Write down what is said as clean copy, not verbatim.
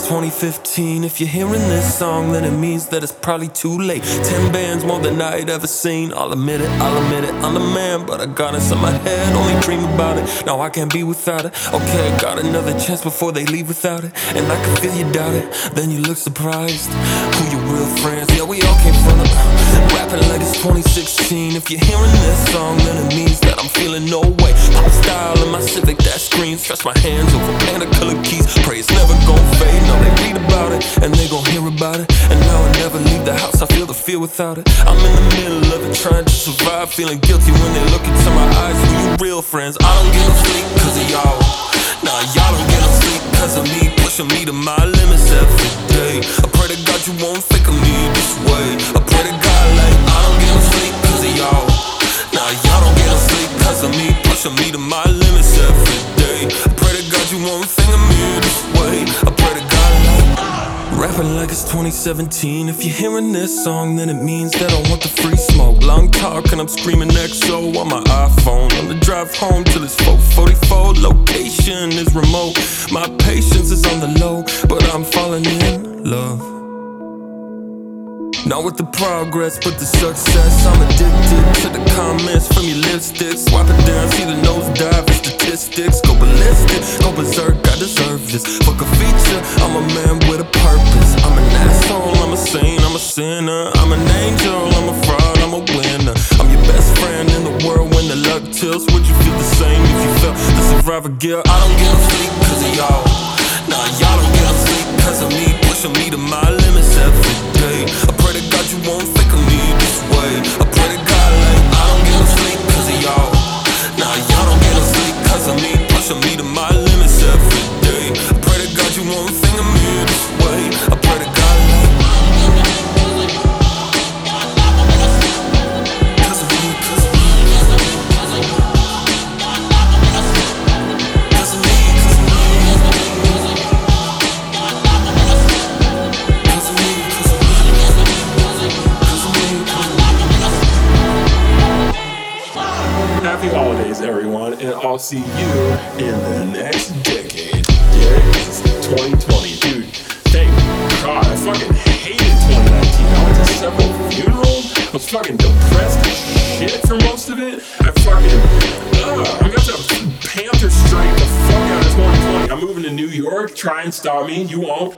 2015. If you're hearing this song, then it means that it's probably too late. 10 bands, more than I'd ever seen. I'll admit it, I'm the man, but I got inside my head, only dream about it. Now I can't be without it. Okay, I got another chance before they leave without it. And I can feel you doubt it, then you look surprised. Who your real friends? Yeah, we all came from it. Rapping like it's 2016. If you're hearing this song, then it means that I'm feeling no way. Pop style in my Civic that screams. Stretch my hands over panda-colored keys. Pray it's never gon' fade. No, they read about it and they gon' hear about it. And now I never leave the house, I feel the fear without it. I'm in the middle of it, trying to survive, feeling guilty when they look into my eyes. Who you real friends? I don't get no sleep cause of y'all. Nah, y'all don't get no sleep cause of me, pushing me to my limits every day. I pray to God you won't think of me this way. I pray to God like I don't get no sleep cause of y'all. Nah, y'all don't get no sleep cause of me, pushing me to my limits every day. I pray to God you won't think of me this way. I pray to God like rapping like it's 2017. If you're hearing this song, then it means that I want the free smoke. Long talk and I'm screaming XO on my iPhone. On the drive home to this 444, location is remote. My patience is on the low, but I'm falling in love. Not with the progress, but the success. I'm addicted to the comments from your lipstick. Swipe it down, see the nosedive and statistics. Go ballistic, go berserk, I deserve this. Fuck a feature, I'm a man with a purpose. I'm an asshole, I'm a saint, I'm a sinner. I'm an angel, I'm a fraud, I'm a winner. I'm your best friend in the world when the luck tilts. Would you feel the same if you felt the survivor guilt? I don't get no sleep cause of y'all. Nah, y'all don't get no sleep cause of me, pushing me to my limits every day. I pray to God you won't think of me this way. I pray to God like I don't get no sleep cause of y'all. Nah, y'all don't get no sleep cause of me, pushing me to my limits every day. I pray to God you won't think of me this way. I pray to God like cause of me, cause of me, cause of me, cause of me, cause of me, cause of me, cause of me, cause of me. Happy holidays, everyone, and I'll see you in the next decade. Yeah, it's 2020, dude. Thank God, I fucking hated 2019. I went to several funerals. I was fucking depressed as shit for most of it. I'm about to Panther strike the fuck out of 2020. I'm moving to New York. Try and stop me. You won't.